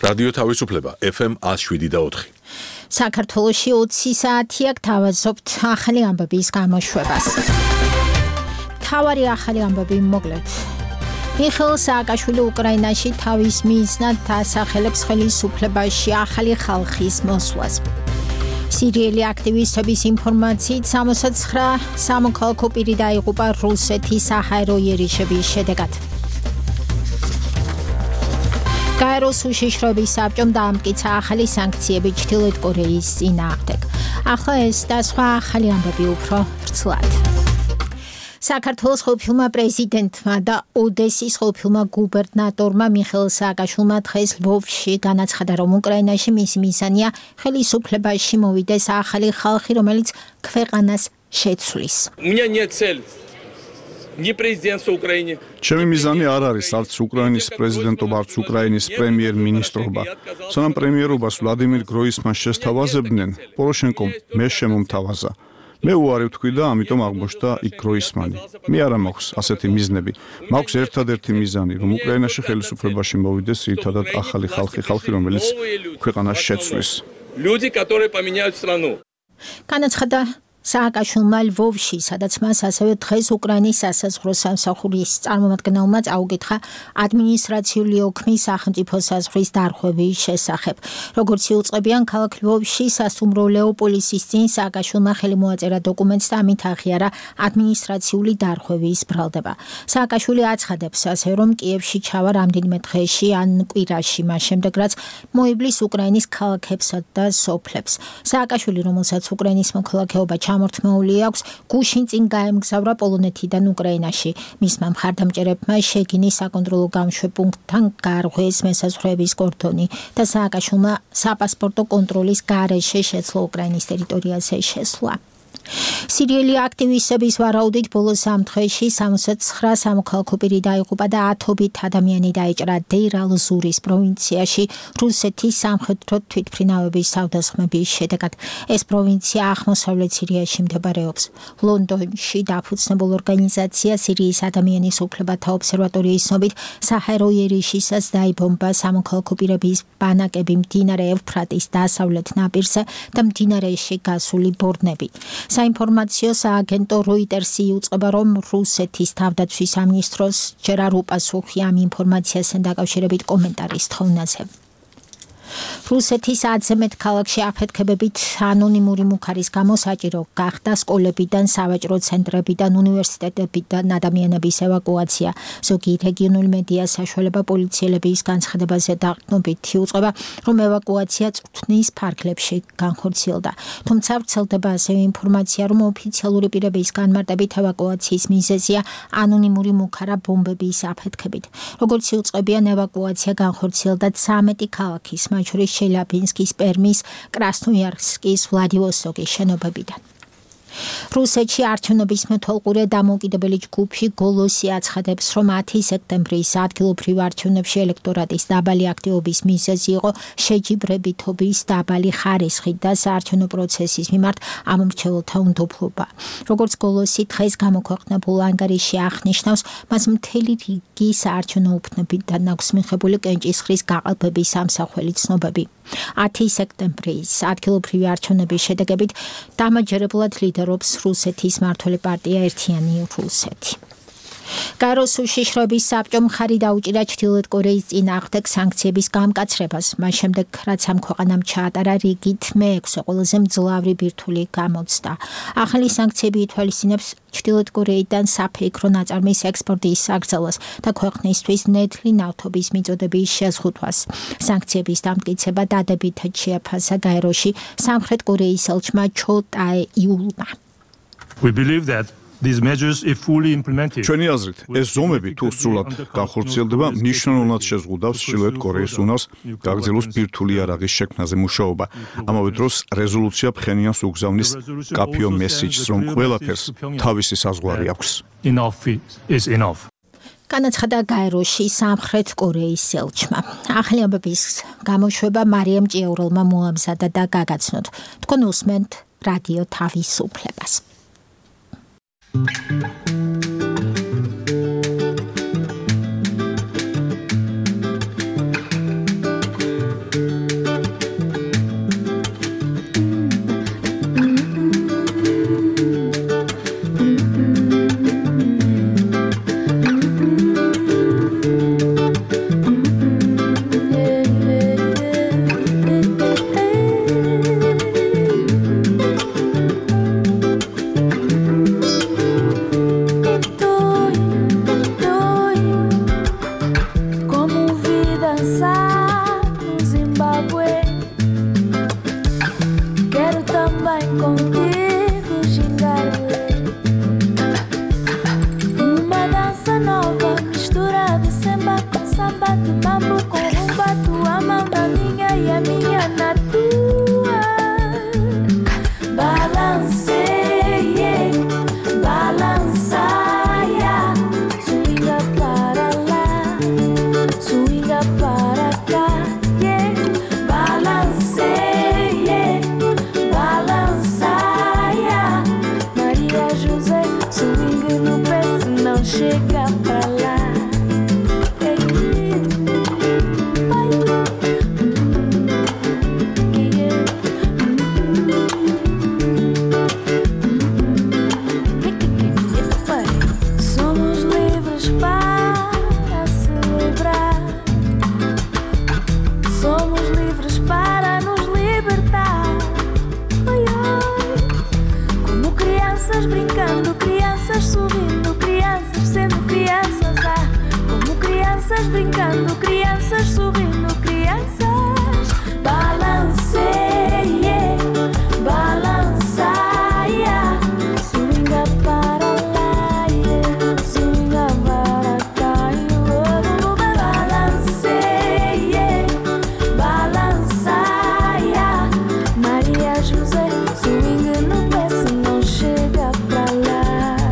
რადიო თავისუფლება FM 107.4. საქართველოში 20 საათია გთავაზობთ ახალი ამბების გამოშვებას. თავარი ახალი ამბები მოკლედ. მიხეილ სააკაშვილი უკრაინაში თავის მიზნად ასახელებს ხელისუფლებაში ახალი ხალხის მოსვლას. სირიელი აქტივისტების ინფორმაციით 69 სამოქალაქო პირი დაიღუპა რუსეთის საჰაერო იერიშების შედეგად. გაეროს უშიშროების საბჭომ დაამტკიცა ახალი სანქციები ჩრდილოეთ კორეის წინააღმდეგ. ახლა ეს და სხვა ახალი ამბები უფრო ვრცლად. საქართველოს ხელმძღვანელმა პრეზიდენტმა და ოდესის ხელმძღვანელმა გუბერნატორმა მიხეილ სააკაშვილმა დღეს ლვოვში განაცხადა, რომ უკრაინაში მისი მიზანია ხელისუფლებაში მოვიდეს ახალი ხალხი, რომელიც ქვეყანას შეცვლის. ჩემი მიზანი არ არის არც უკრაინის პრეზიდენტობა, არც უკრაინის პრემიერ-მინისტრობა. სანამ პრემიერობას ვლადიმირ გროისმანს შესთავაზებდნენ, პოროშენკომ მე შემომთავაზა. მე უარი ვთქვი და ამიტომ აღმოჩნდა იქ გროისმანი. მე არა მაქვს ასეთი მიზნები. მაქვს ერთადერთი მიზანი, რომ უკრაინაში ხელისუფლებაში მოვიდეს ერთადად ახალი ხალხი, რომელიც ქვეყანას შეცვლის. განაცხადა სააკაშვილმა ლვოვში, სადაც მას ასევე დღეს უკრაინის სასაზღვრო სამსახურის წარმომადგენელმა წაუკითხა ადმინისტრაციული ოქმის სახელმწიფო საზღვრის დარღვევის შესახებ. როგორც იუწყებიან, ქალაქ ლვოვში სასტუმრო ლეოპოლისის წინ სააკაშვილმა ხელი მოაწერა დოკუმენტს და ამით აღიარა ადმინისტრაციული დარღვევის ბრალდება. სააკაშვილი აცხადებს ასევე, რომ კიევში ჩავა რამდენიმე დღეში ან კვირაში, მას შემდეგ რაც მოებლის უკრაინის ქალაქებსა და სოფლებს. სააკაშვილი, რომელსაც უკრაინის მოქალაქეობა ჩამორთმეული აქვს, გუშინ წინ გაემგზავრა პოლონეთიდან უკრაინაში. მისმა მხარდამჭერებმა შეგინის საკონტროლო გამშვებპუნქტთან გარღვეს მესაზღვრეების კორდონი და სააკაშვილმა საპასპორტო კონტროლის გარეშე შეძლო უკრაინის ტერიტორიაზე შესვლა. სირიელი აქტივისტების ვარაუდით ბოლო 3 დღეში 69 სამოქალაქო პირი დაიღუპა და 10-ობით ადამიანი დაეჭრა დეირ ალ-ზურის პროვინციაში რუსეთის სამხედრო თვითმფრინავების თავდასხმების შედეგად. ეს პროვინცია აღმოსავლეთ სირიაში მდებარეობს. ლონდონში დაფუძნებულ ორგანიზაცია სირიის ადამიანის უფლებათა ობსერვატორიის ცნობით საჰაერო იერიშისას დაიბომბა სამოქალაქო პირების ბანაკები მდინარე ევფრატის დასავლეთ ნაპირზე და მდინარეში გასული ბორნები. საინფორმაციო სააგენტო როიტერსი იუწყება, რომ რუსეთის თავდაცვის სამინისტროს ჯერ არ უპასუხი ამ ინფორმაციასთან დაკავშირებით კომენტარის თხოვნაზე. რუსეთის 10-ზე მეტ ქალაქში აფეთქებებით ანონიმური მუქარის გამო საჭირო გახდა სკოლებიდან, სავაჭრო ცენტრებიდან, უნივერსიტეტებიდან ადამიანების ევაკუაცია. ზოგი რეგიონული მედია საშუალება პოლიციელების განცხადებაზე დაყრდნობით იუწყება, რომ ევაკუაცია წვრთნის ფარგლებში განხორციელდა. თუმცა ვრცელდება ასევე ინფორმაცია, რომ ოფიციალური პირების განმარტებით ევაკუაციის მიზეზია ანონიმური მუქარა ბომბების აფეთქებით. როგორც იუწყებიან, ევაკუაცია განხორციელდა 13 ქალაქის, მათ შორის შელიაბინსკის, პერმის, კრასნოიარსკის, ვლადივოსტოკის შენობებიდან. რუსეთში არჩევნების მეთვალყურე დამოუკიდებელი ჯგუფი გოლოსი აცხადებს, რომ 10 სექტემბრის ადგილობრივ არჩევნებში ელექტორატის დაბალი აქტივობის მიზეზი იყო შეჯიბრებითობის დაბალი ხარისხი და საარჩევნო პროცესის მიმართ ამომრჩეველთა უნდობლობა. როგორც გოლოსი დღეს გამოქვეყნებულ ანგარიში აღნიშნავს, მას მთელი რიგი საარჩევნო უფლებიდან აქვს მიღებული კენჭისყრის გაყალბების სამსახველი ცნობები. 10 სექტემბრის ადგილობრივი არჩევნების შედეგებით დამაჯერებლად ლიდერობს რუსეთის მმართველი პარტია ერთიანი რუსეთი. გაეროს უშიშროების საბჭომ მხარი დაუჭირა ჩრდილოეთ კორეის წინააღმდეგ სანქციების გამკაცრებას, მას შემდეგ რაც ამ ქვეყანამ ჩაატარა რიგით მე-6 ყველაზე მძლავრი ბირთვული გამოცდა. ახალი სანქციები ითვალისწინებს ჩრდილოეთ კორეიდან საფეიქრო ნაწარმის ექსპორტის საგრძელვას და ქვეყნისთვის ნედლი ნავთობის მიწოდების შეზღუდვას. სანქციების დამტკიცება დადებითად შეაფასა გაეროში სამხრეთ კორეის ელჩმა ჩო ტაე-იულმა. We believe that these measures if fully implemented. ჩვენი აზრით, ეს ზომები თუ სრულად განხორციელდება, მნიშვნელოვნად შეზღუდავს ჩრდილოეთ კორეის უნარს გაგრძელოს ბირთვული იარაღის შექმნაზე მუშაობა. ამავე დროს რეზოლუცია ფხენიანს უგზავნის კაფიო მესიჯს, რომ ყველაფერს თავისი საზღვარი აქვს. Enough is enough. განაცხადა გაეროში სამხრეთ კორეის ელჩმა. ახალი ამბების გამოშვება მარიამ ჭიაურელმა მოამზადა და გაგაცნოთ. თქვენ უსმენთ რადიო თავისუფლებას. chega pra lá. Somos livres para celebrar. Somos livres para nos libertar. Oi, oi. Como crianças brincando, crianças sorrindo, crianças sendo crianças. Ah, como crianças brincando, crianças sorrindo, crianças. Balanceie, balançaia, swinga para lá, swinga para cá. Balanceie, balançaia, Maria José, swinga no pé se não chega pra lá.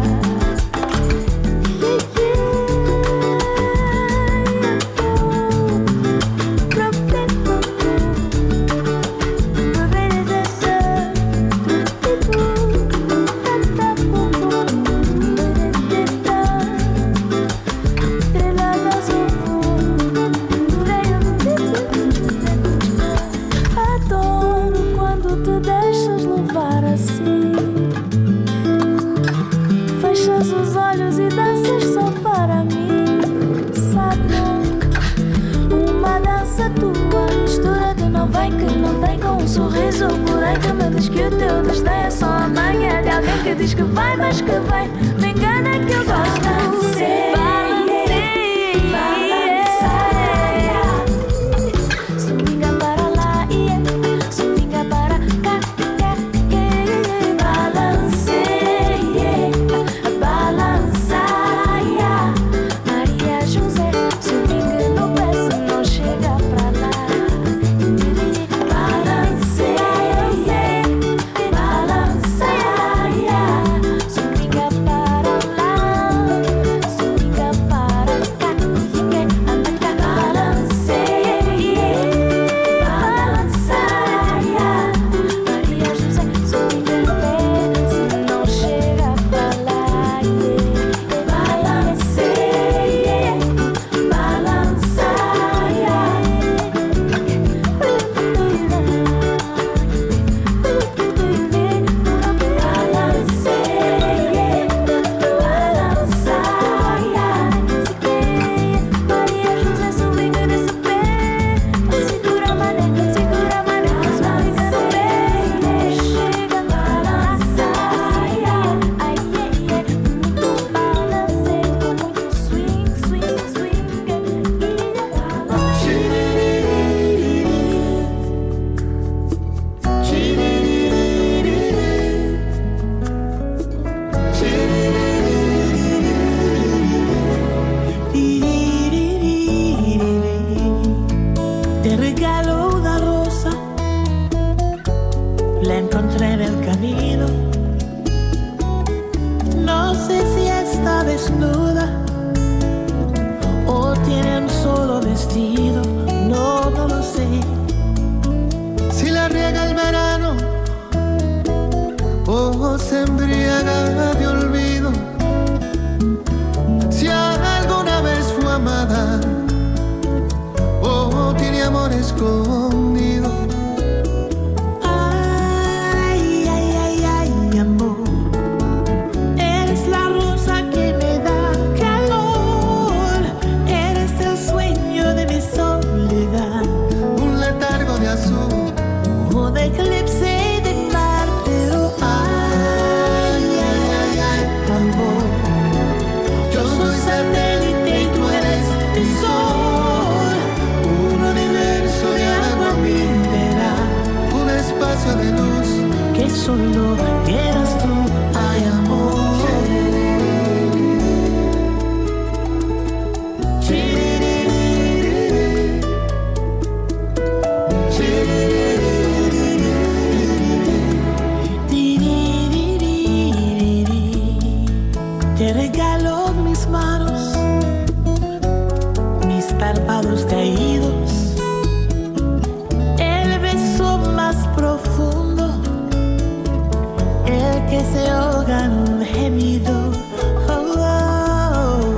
Adoro quando te deixas levar assim. Fechas os olhos e danças só para mim. Sabe nunca uma dança tua, mistura de não vem que não tem com um sorriso. Porém que me diz que o teu desdém é só a manha de alguém que diz que vai, mas que vem. Me engana que eu gosto. Swinga para lá, swinga para cá. Balanceie, balançaia, Maria José, swinga no pé se não chega pra lá. Balanceie, balançaia, swinga para lá, swinga para cá. Balanceie, balançaia, Maria José, swinga no pé se não chega pra lá. Balanceie, balançaia. Maria José, swinga nesse pé. Segura a mané, swinga no pé. Chega, balançaia. Muito balanceio, muito swing, swing, swing. Te regalo una rosa, la encontré en el camino. No sé si está desnuda o tiene un solo vestido, no lo sé. Si la riega el verano o se embriaga de olvido, si alguna vez fue amada o tiene amor escondido. Ay, ay, ay, ay, amor, eres la rosa que me da calor, eres el sueño de mi soledad. Un letargo de azul, Un eclipse de Marte, oh, ay, ay, ay, ay, amor. yo soy satélite y tú eres mi sol. Un universo de agua mineral, un espacio de luz Que solo eras tú, ay, amor. Te regalo mis manos, mis párpados caídos, el beso más profundo, el que se ahoga en un gemido. Oh, oh,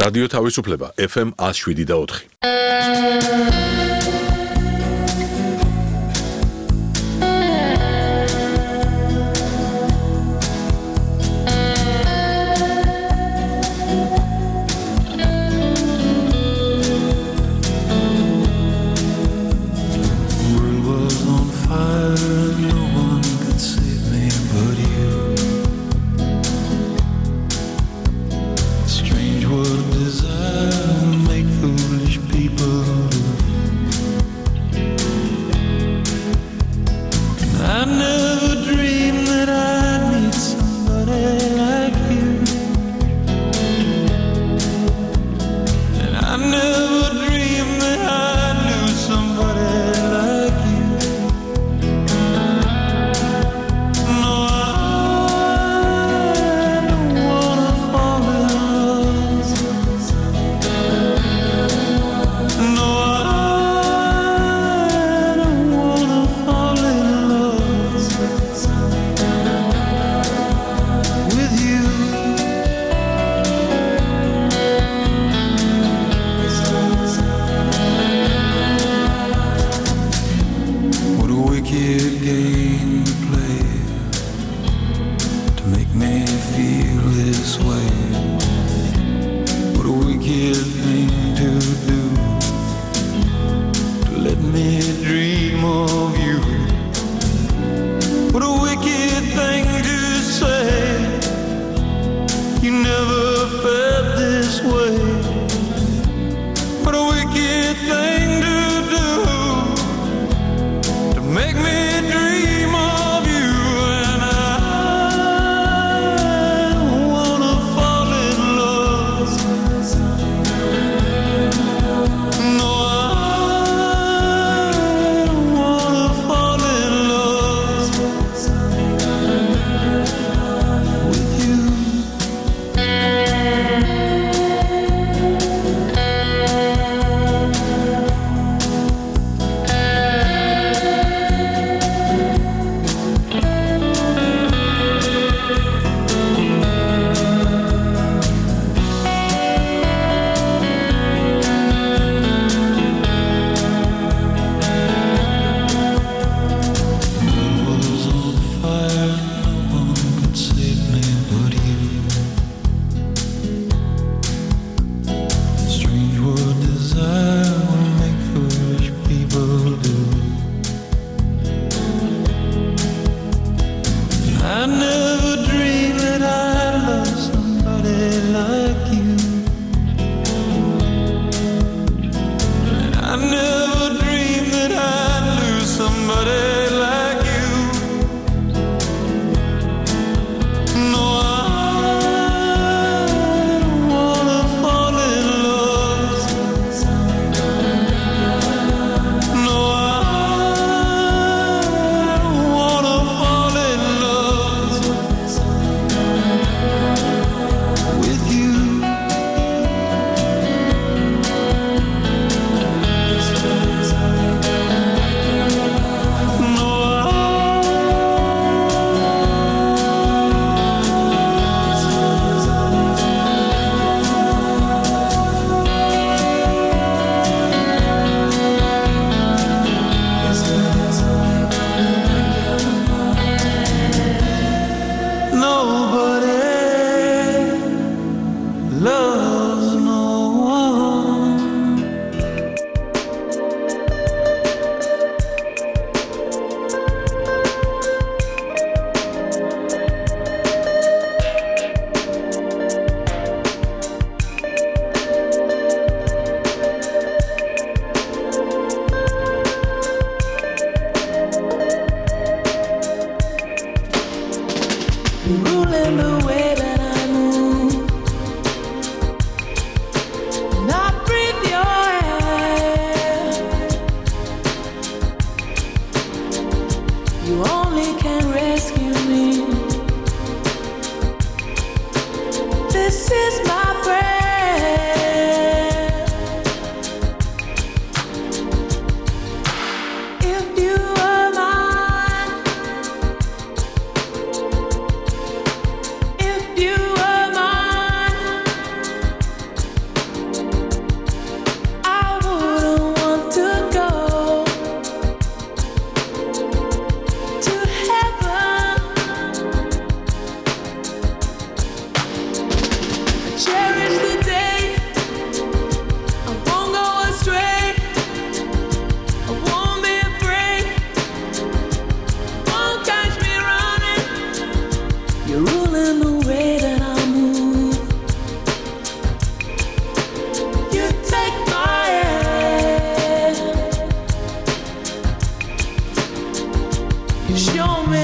რადიო თავისუფლება FM 107.4.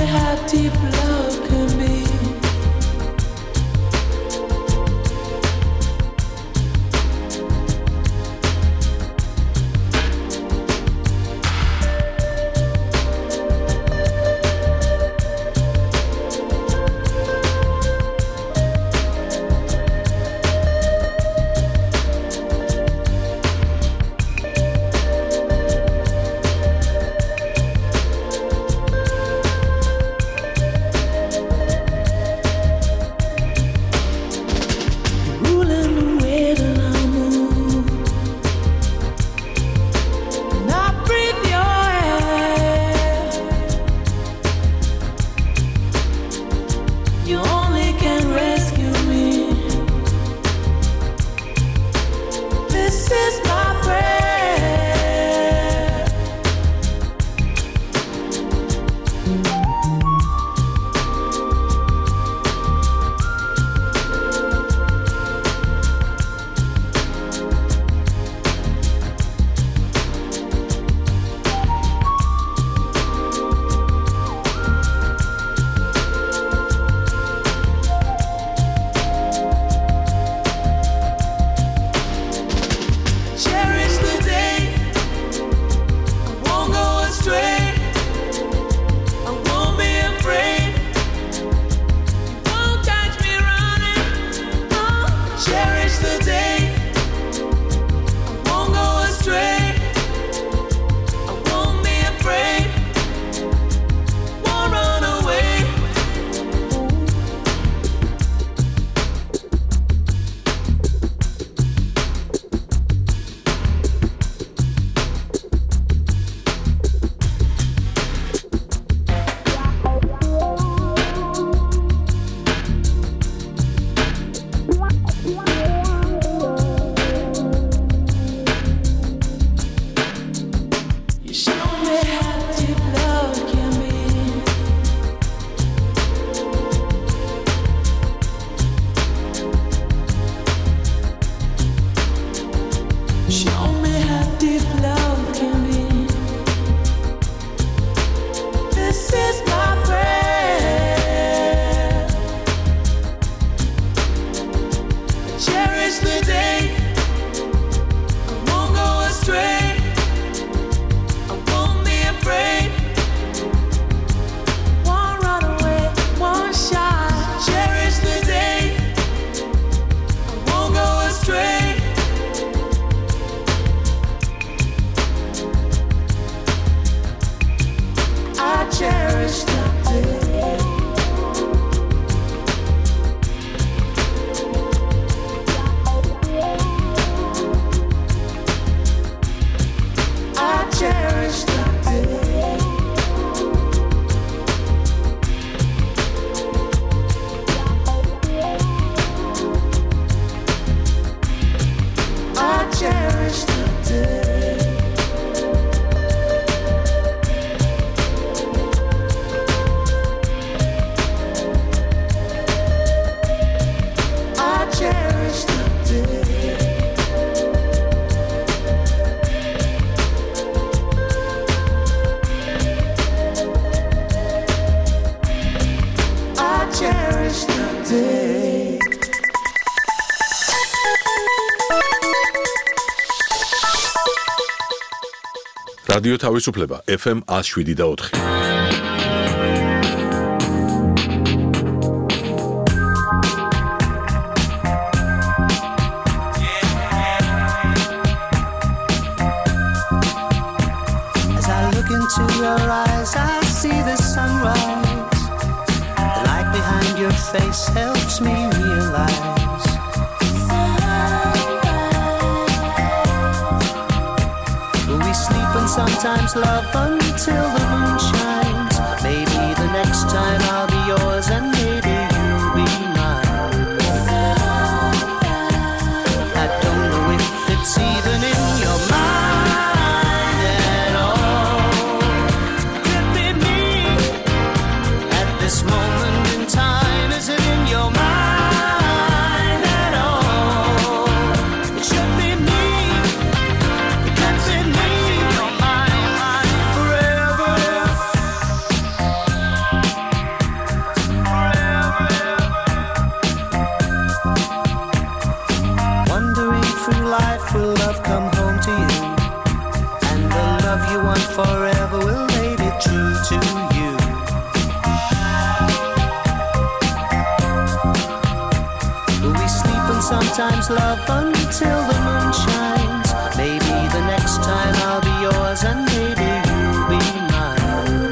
how deep love can be. რადიო თავისუფლება FM 107.4. As I look into your eyes, I see the sunrise. The light behind your face helps me realize sometimes love until the moon shines. Maybe the next time I'll be yours and maybe you'll be mine. I don't know if it's even in your mind at all. Could be me at this moment in time. Is it in your mind at all? It should be me. It can't be me. one forever will they be true to you. We sleep and sometimes love until the moon shines. Maybe the next time I'll be yours and maybe you'll be mine.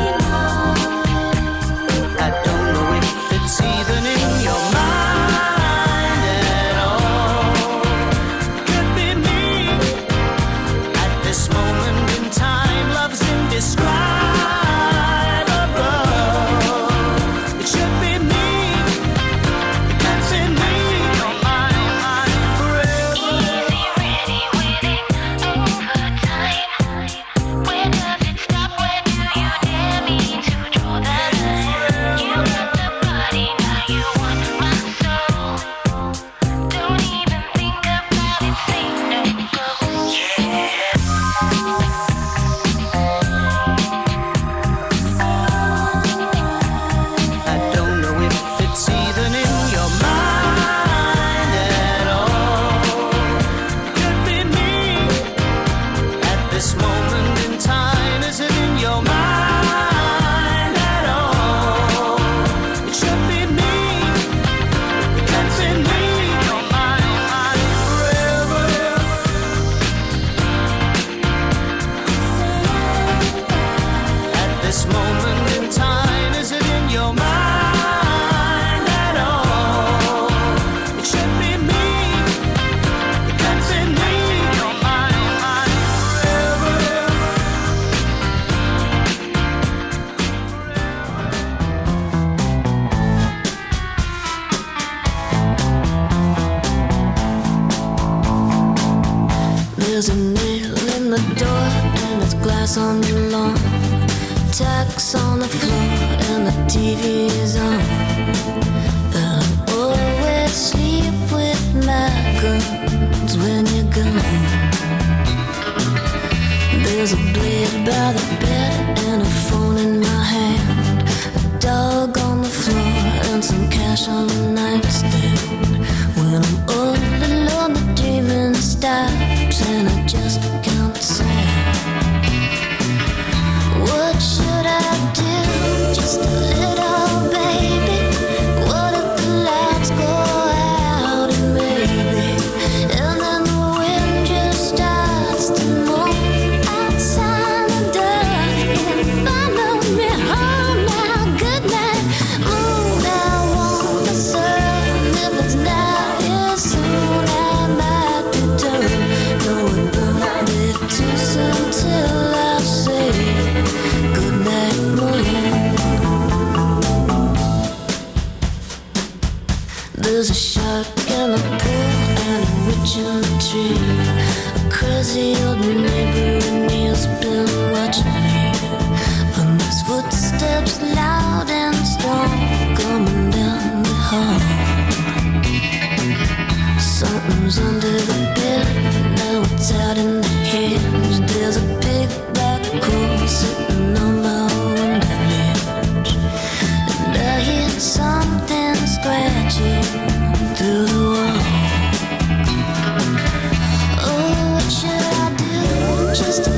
I don't know if it's even in your mind at all. Could be me. At this moment in time, love's indescribable. It should be me. It can't be me. You're mine forever. Easy, ready, winning, overtime. Where does it stop? Where do you dare me to draw the line? You got the body, now you want my soul. Don't even think about it, say no go. I don't know if it's even in your mind at all. Could be me. At this moment in time, is it in your mind at all? It should be me. It can't be me. You're mine forever. At this moment in time, is it in your mind at all? It should be me. It can't be me. You're mine forever. There's a nail in the door and it's glass on the lawn. Tacks on the floor and the TV is on. And I always sleep with my guns when you're gone. There's a blade by the bed and a phone in my hand. A dog on the floor and some cash on the nightstand. When I'm all alone, the dreaming stops and I just can't say. What should I do? Just a little baby. What if the lights go out and maybe, and then the wind just starts to move outside the door and follow me home now. Good night, moon. I want the sun. If it's not here soon, I might return. No, it won't be too soon till I say good night, moon. There's a shark in the pool and a witch in the tree. A crazy old neighbor and he's been watching me. And there's footsteps loud and strong coming down the hall. Something's under the bed, now it's out in the hedge. There's a big black hole sitting on my window ledge. And I hear something scratching through the wall. Oh, what should I do? Just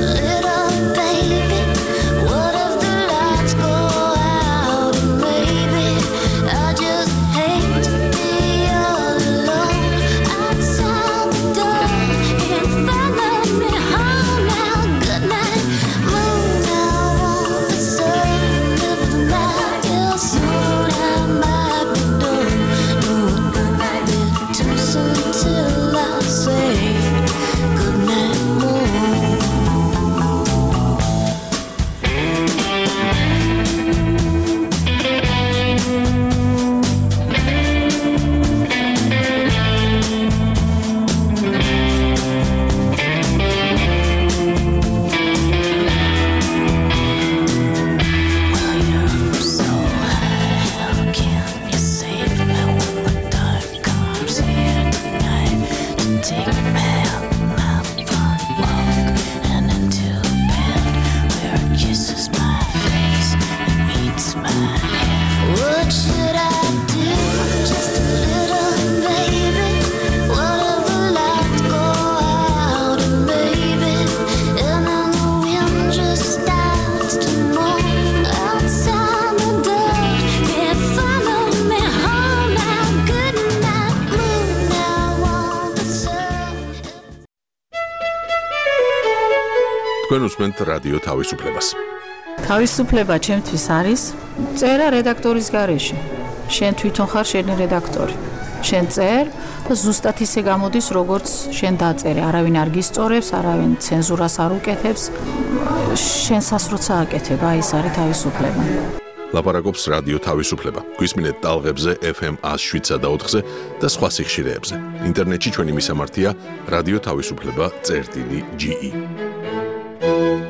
Თქვენ უსმენთ რადიო თავისუფლებას. თავისუფლება ჩემთვის არის წერა რედაქტორის გარეშე. შენ თვითონ ხარ შენი რედაქტორი. შენ წერ და ზუსტად ისე გამოდის, როგორც შენ დაწერე. არავინ არ გისწორებს, არავინ ცენზურას არ უკეთებს. შენსას როცა აკეთებ, აი ეს არის თავისუფლება. ლაპარაკობს რადიო თავისუფლება. გვისმინეთ ტალღებზე FM 107.4-ზე და სხვა სიხშირეებზე. ინტერნეტში ჩვენი მისამართია რადიო თავისუფლება.ge.